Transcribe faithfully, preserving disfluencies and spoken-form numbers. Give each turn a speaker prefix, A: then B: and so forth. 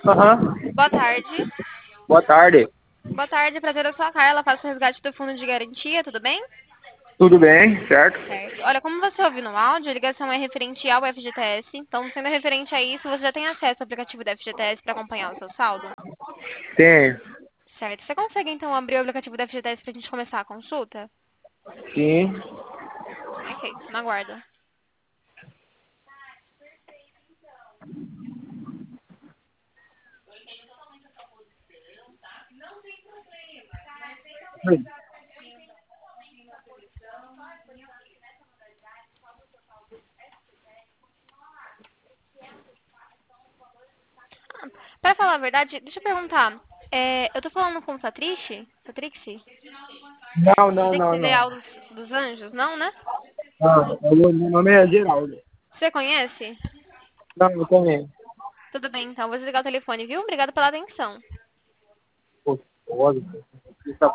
A: Aham.
B: Boa tarde.
A: Boa tarde.
B: Boa tarde, prazer é sua Carla. Faço o resgate do fundo de garantia, tudo bem?
A: Tudo bem, certo?
B: Certo. Olha, como você ouviu no áudio, a ligação é referente ao F G T S. Então, sendo referente a isso, você já tem acesso ao aplicativo do F G T S para acompanhar o seu saldo?
A: Tem.
B: Certo. Você consegue, então, abrir o aplicativo do F G T S para a gente começar a consulta?
A: Sim.
B: Ok, na guarda. Para falar a verdade, deixa eu perguntar. É, eu tô falando com o Satrice? Satrixi?
A: Não, não, não,
B: Satrixi
A: não.
B: Leal dos, dos Anjos? Não, né?
A: Não, eu- meu nome é Geraldo.
B: Você conhece?
A: Não, eu também.
B: Tudo bem, então. Vou desligar o telefone, viu? Obrigada pela atenção.
A: Pô, pode.